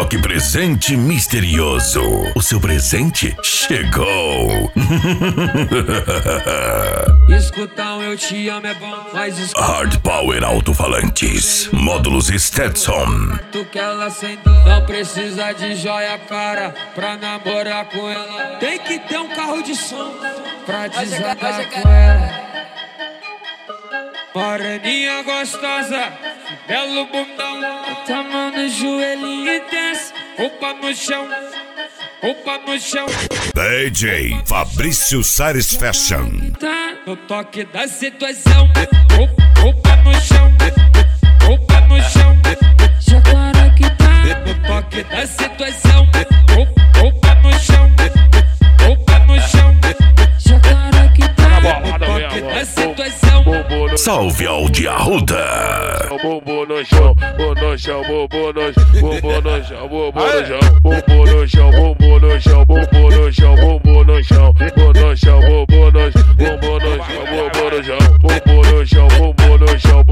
toque presente misterioso. O seu presente chegou. Escutar um eu te amo é bom, mas escuta Hard Power Alto-Falantes. Módulos Stetson. tu que ela sem dor. Não precisa de joia cara pra namorar com ela. Tem que ter um carro de som pra desatar com ela. Moreninha gostosa, belo bundão. Bota a mão no joelhinho e desce. Roupa no chão, roupa no chão. DJ Fabrício Sares Fashion. Tá no toque da situação. Roupa no chão, roupa no chão. Agora que tá no toque da situação. Roupa no chão, roupa no chão. Agora que tá no toque da situação. Salve ao de Arruda. Bumbum no chão, bumbum no chão, bumbum no chão, bumbum no chão, bumbum no chão, bumbum no chão, bumbum no chão, bumbum no chão, bumbum no chão, bumbum no chão, bumbum no chão, bumbum no chão, bumbum no chão, bumbum no chão, bumbum no chão,